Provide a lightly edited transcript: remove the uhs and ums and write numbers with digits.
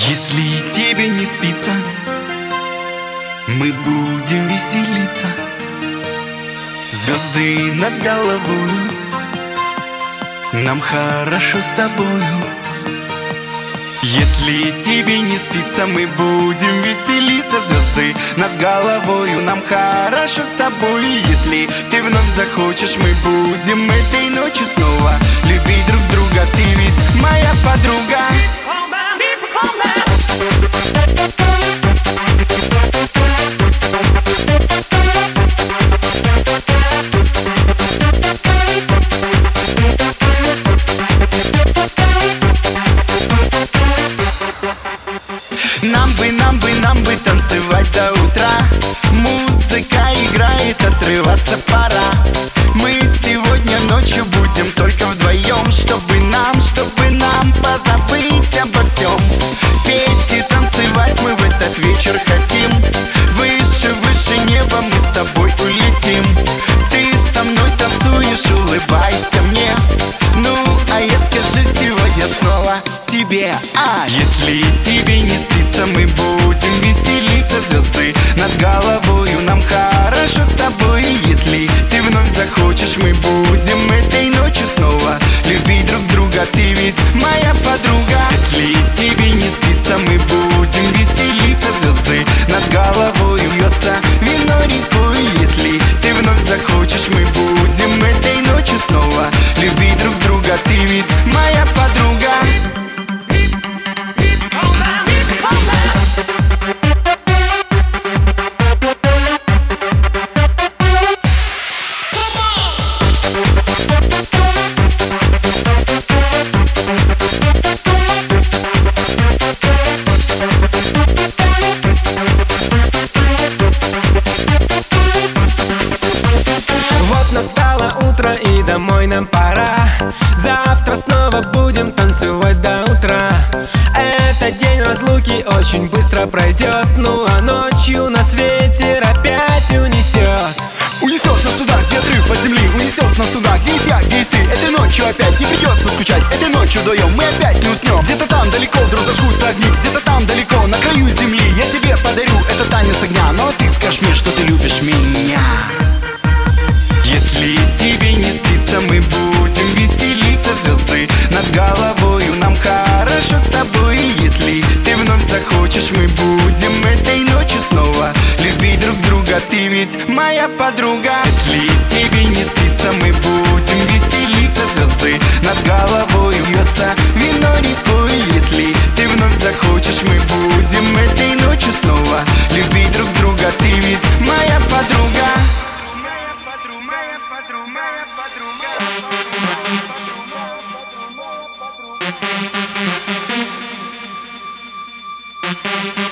Если тебе не спится, мы будем веселиться. Звезды над головой, нам хорошо с тобою. Если тебе не спится, мы будем веселиться. Звезды над головою, нам хорошо с тобой. Если ты вновь захочешь, мы будем этой ночью снова любить друг друга. Ты ведь моя подруга. Нам бы танцевать до утра. Музыка играет, отрываться пора. Мы сегодня ночью будем только вдвоем, чтобы нам позабыть обо всем. Петь и танцевать мы в этот вечер хотим. Выше, выше неба мы с тобой улетим. Ты со мной танцуешь, улыбаешься мне. Ну, а я скажу сегодня снова тебе. Если тебе не спится, мы будем веселиться. Звезды над головою, нам хорошо с тобой. Если ты вновь захочешь, мы будем этой ночью снова любить друг друга. Ты ведь моя подруга. Если тебе не спится, мы будем веселиться. Звезды над головою, льется вино рекой. Если ты вновь захочешь, мы будем этой ночью снова любить друг друга. Ты ведь моя подруга. Настало утро и домой нам пора. Завтра снова будем танцевать до утра. Этот день разлуки очень быстро пройдет. Ну а ночью нас ветер опять унесет. Унесет нас туда, где отрыв от земли. Унесет нас туда, где есть я, где есть ты. Этой ночью опять не придется скучать. Этой ночью вдвоем мы опять не уснем. Где-то там далеко вдруг зажгутся огни. Где-то там далеко, на краю земли, я тебе подарю этот танец огня. Но ты скажешь мне, что ты любишь меня. Если тебе не спится, мы будем веселиться. Звезды над головою, нам хорошо с тобой. Если ты вновь захочешь, мы будем этой ночью снова любить друг друга. Ты ведь моя подруга. Если тебе не спится, мы будем веселиться. Звезды над головой, льется вино рекой. Если ты вновь захочешь, мы будем этой ночью снова любить друг друга. Ты ведь моя подруга. Моя подруга.